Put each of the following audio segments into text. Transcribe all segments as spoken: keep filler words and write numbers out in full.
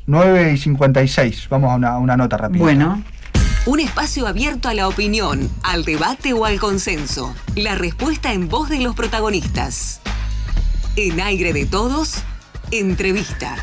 nueve y cincuenta y seis. Vamos a una, una nota rápida. Bueno. Un espacio abierto a la opinión, al debate o al consenso. La respuesta en voz de los protagonistas. En Aire de Todos, entrevista.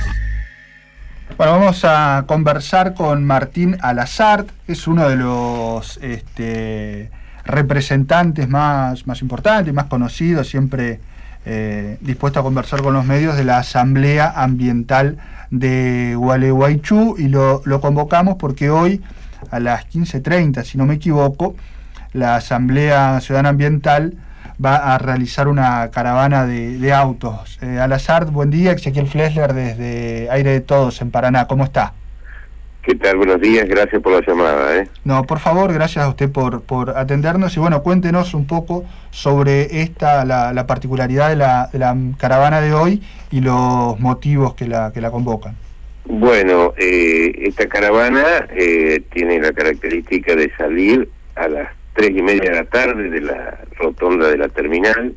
Bueno, vamos a conversar con Martín Alazart, es uno de los este, representantes más, más importantes, más conocidos, siempre eh, dispuesto a conversar con los medios de la Asamblea Ambiental de Gualeguaychú, y lo, lo convocamos porque hoy a las quince treinta, si no me equivoco, la Asamblea Ciudadana Ambiental va a realizar una caravana de, de autos. Eh, Alazart, buen día. Ezequiel Flesler desde Aire de Todos en Paraná. ¿Cómo está? ¿Qué tal? Buenos días, gracias por la llamada. ¿eh? No, por favor, gracias a usted por, por atendernos. Y bueno, cuéntenos un poco sobre esta, la, la particularidad de la, de la caravana de hoy y los motivos que la, que la convocan. Bueno, eh, esta caravana eh, tiene la característica de salir a las tres y media de la tarde de la rotonda de la terminal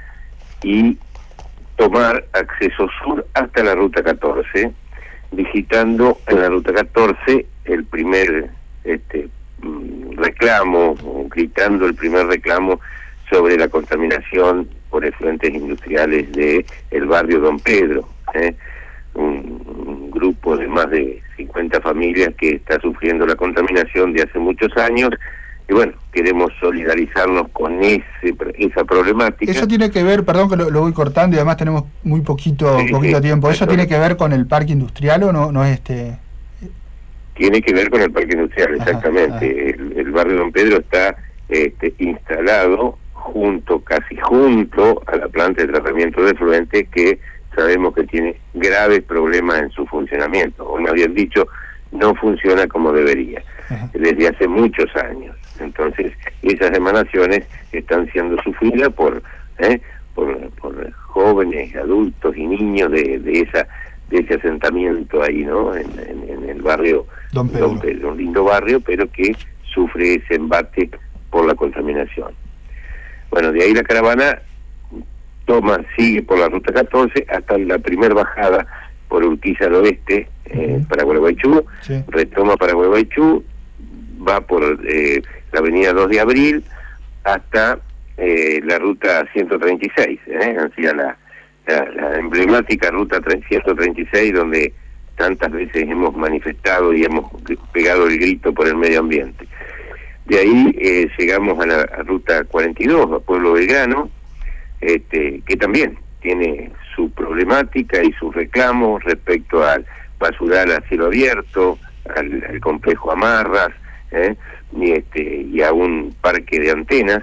y tomar acceso sur hasta la ruta catorce, visitando en la ruta catorce el primer este reclamo, gritando el primer reclamo sobre la contaminación por efluentes industriales de el barrio Don Pedro, ¿eh? un, un grupo de más de cincuenta familias que está sufriendo la contaminación de hace muchos años. Y bueno, queremos solidarizarnos con ese esa problemática. Eso tiene que ver, perdón que lo, lo voy cortando y además tenemos muy poquito sí, poquito sí, tiempo, ¿eso eso tiene que ver con el parque industrial o no no es este? Tiene que ver con el parque industrial, exactamente. Ajá, ajá. El, el barrio Don Pedro está este, instalado junto, casi junto a la planta de tratamiento de efluentes, que sabemos que tiene graves problemas en su funcionamiento, o más bien dicho, no funciona como debería, ajá, desde hace muchos años. Entonces, esas emanaciones están siendo sufridas por, ¿eh? por, por jóvenes, adultos y niños de, de esa de ese asentamiento ahí, ¿no? En, en, en el barrio Don Pedro. Don Pedro, un lindo barrio, pero que sufre ese embate por la contaminación. Bueno, de ahí la caravana toma, sigue por la ruta catorce hasta la primer bajada por Urquiza al oeste, eh, uh-huh, para Gualeguaychú, sí, retoma para Gualeguaychú, va por eh, la avenida dos de abril hasta eh, la ruta ciento treinta y seis, ¿eh? Hacia la, la, la emblemática ruta ciento treinta y seis, donde tantas veces hemos manifestado y hemos pegado el grito por el medio ambiente. De ahí eh, llegamos a la a ruta cuarenta y dos, a Pueblo Belgrano, este, que también tiene su problemática y sus reclamos respecto al basural a cielo abierto, al, al complejo Amarras, ¿eh? y, este, y a un parque de antenas,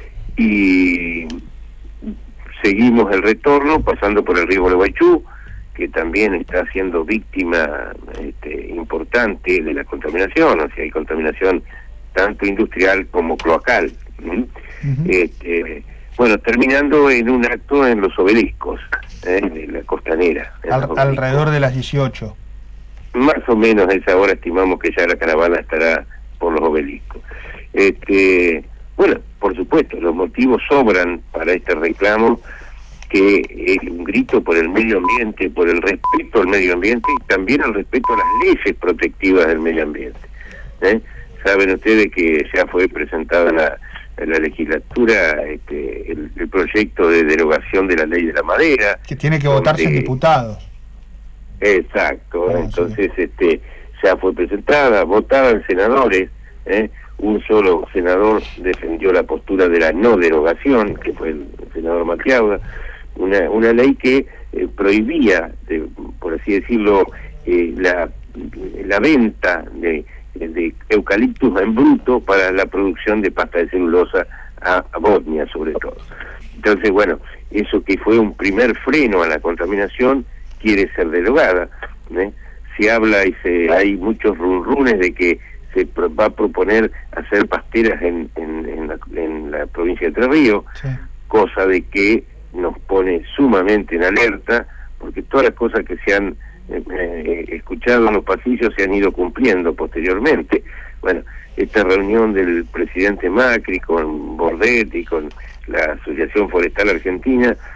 y seguimos el retorno pasando por el río Gualeguaychú, que también está siendo víctima este, importante de la contaminación, o sea, hay contaminación tanto industrial como cloacal. ¿Mm? Uh-huh. este, bueno, terminando en un acto en los obeliscos, ¿eh? de la costanera. Al, alrededor de las dieciocho. Más o menos a esa hora estimamos que ya la caravana estará por los obeliscos. Este, bueno, por supuesto, los motivos sobran para este reclamo, que es un grito por el medio ambiente, por el respeto al medio ambiente y también el respeto a las leyes protectivas del medio ambiente. ¿Eh? Saben ustedes que ya fue presentado en la, en la legislatura este, el, el proyecto de derogación de la ley de la madera. Que tiene que votarse en diputados. Exacto, ah, entonces sí. este ya fue presentada, votada en senadores, ¿eh? Un solo senador defendió la postura de la no derogación, que fue el senador Maquiauda, una una ley que eh, prohibía, de, por así decirlo, eh, la la venta de, de eucaliptus en bruto para la producción de pasta de celulosa a, a Bosnia, sobre todo. Entonces, bueno, eso que fue un primer freno a la contaminación quiere ser derogada, ¿eh? Se habla y se hay muchos runrunes de que se pro, va a proponer hacer pasteras en, en, en, la, en la provincia de Entre Ríos, sí, cosa de que nos pone sumamente en alerta, porque todas las cosas que se han eh, escuchado en los pasillos se han ido cumpliendo posteriormente. Bueno, esta reunión del presidente Macri con Bordet y con la Asociación Forestal Argentina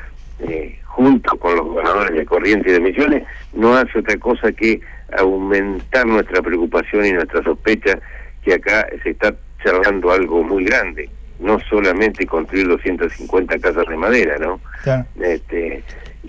eh, junto con los gobernadores de Corrientes y de Misiones, no hace otra cosa que aumentar nuestra preocupación y nuestra sospecha que acá se está charlando algo muy grande, no solamente construir doscientas cincuenta casas de madera, ¿no? Claro. Este,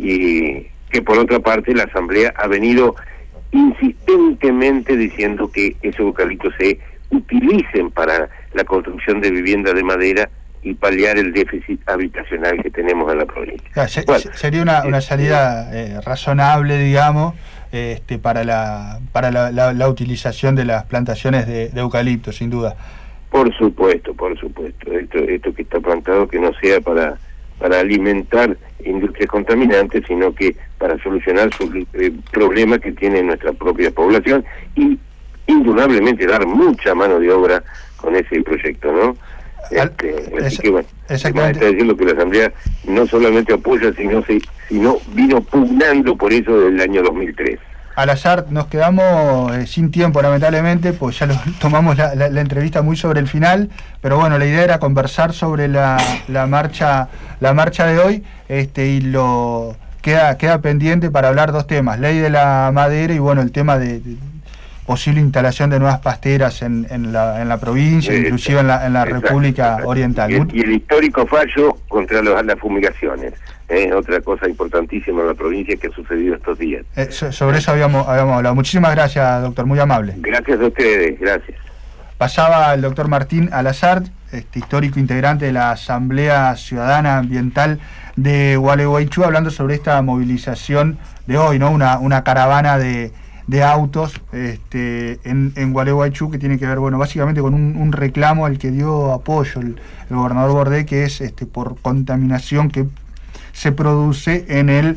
y que por otra parte la Asamblea ha venido insistentemente diciendo que esos eucaliptos se utilicen para la construcción de viviendas de madera y paliar el déficit habitacional que tenemos en la provincia. Claro, se, bueno, sería una, una salida eh, razonable, digamos, este, para la para la, la, la utilización de las plantaciones de, de eucalipto, sin duda. Por supuesto, por supuesto. Esto, esto que está plantado que no sea para para alimentar industrias contaminantes, sino que para solucionar su eh, problema que tiene nuestra propia población y indudablemente dar mucha mano de obra con ese proyecto, ¿no? Este, así que bueno, exactamente. Está diciendo que la Asamblea no solamente apoya, sino se, sino vino pugnando por eso desde el año dos mil tres. Al-Azhar, nos quedamos eh, sin tiempo, lamentablemente, pues ya lo, tomamos la, la, la entrevista muy sobre el final, pero bueno, la idea era conversar sobre la, la marcha la marcha de hoy, este y lo queda queda pendiente para hablar dos temas, ley de la madera y bueno, el tema de, de posible instalación de nuevas pasteras en, en, la, en la provincia, Sí, inclusive en la, en la exacto, República exacto. Oriental. Y el, y el histórico fallo contra los, las fumigaciones, ¿eh? Otra cosa importantísima en la provincia que ha sucedido estos días. Eh, so, sobre eso habíamos, habíamos hablado. Muchísimas gracias, doctor, muy amable. Gracias a ustedes, gracias. Pasaba el doctor Martín Al-Azhar, este histórico integrante de la Asamblea Ciudadana Ambiental de Gualeguaychú, hablando sobre esta movilización de hoy, ¿no? Una, una caravana de, de autos este, en, en Gualeguaychú que tiene que ver, bueno, básicamente con un, un reclamo al que dio apoyo el, el gobernador Bordé, que es este por contaminación que se produce en el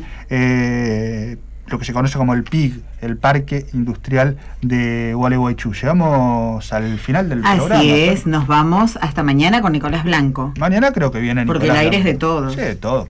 eh, lo que se conoce como el P I G, el Parque Industrial de Gualeguaychú. Llegamos al final del Así programa. Así es, nos vamos hasta mañana con Nicolás Blanco. Mañana creo que viene Nicolás Porque el aire Blanco. es de todos. Sí, de todos.